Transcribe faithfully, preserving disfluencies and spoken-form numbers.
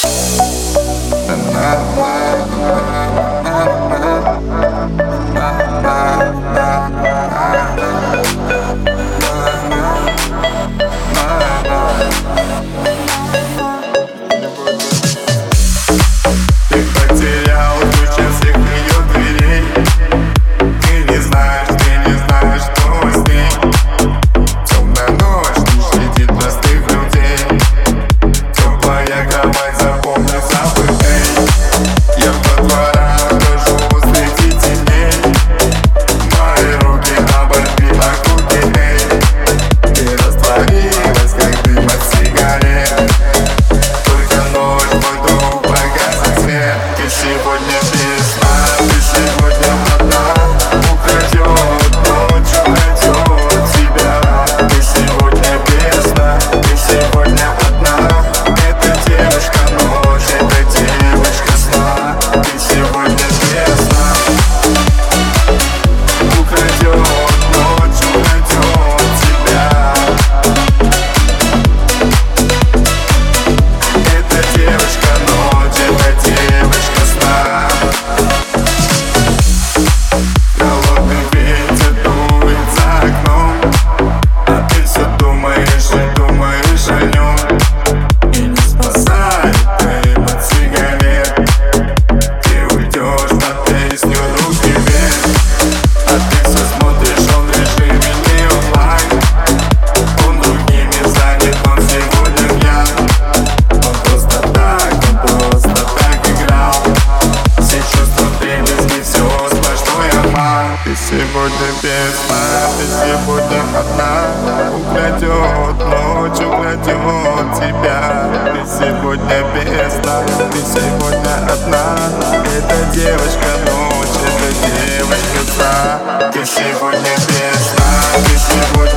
Ты сегодня без сна, ты сегодня одна. Украдет ночь, украдет тебя. Ты сегодня без сна, ты сегодня одна. Это девочка ночь, это девочка сна. Ты сегодня без сна, ты сегодня